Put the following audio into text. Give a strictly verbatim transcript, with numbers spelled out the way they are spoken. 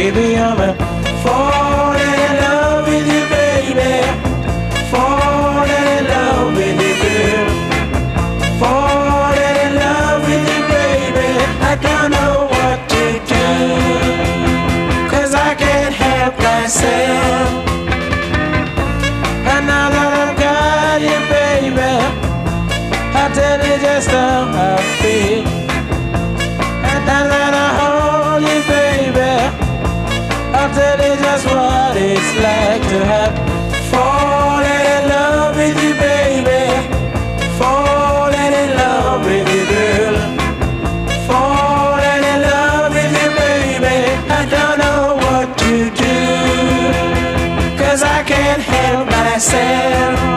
Baby, I'm a falling in love with you, baby. Falling in love with you, girl. Falling in love with you, baby. I don't know what to do, 'cause I can't help myself. And now that I've got you, baby, I'll tell you just how I feel. And now that I hold you, baby, I'll tell you just what it's like to have fallen in love with you, baby. Fallen in love with you, girl. Fallen in love with you, baby. I don't know what to do, 'cause I can't help myself.